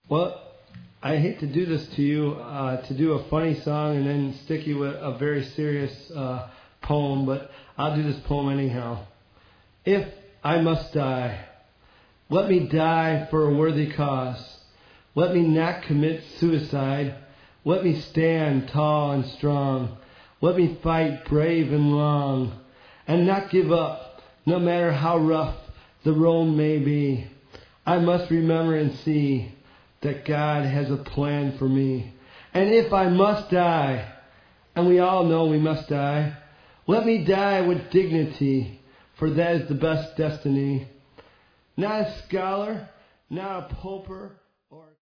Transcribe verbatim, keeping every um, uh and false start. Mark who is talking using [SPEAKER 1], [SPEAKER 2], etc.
[SPEAKER 1] Well, I hate to do this to you, uh, to do a funny song and then stick you with a very serious uh, poem, but I'll do this poem anyhow. If I must die, let me die for a worthy cause. Let me not commit suicide. Let me stand tall and strong. Let me fight brave and long, and not give up, no matter how rough the road may be. I must remember and see that God has a plan for me. And if I must die, and we all know we must die, let me die with dignity, for that is the best destiny. Not a scholar, not a pauper,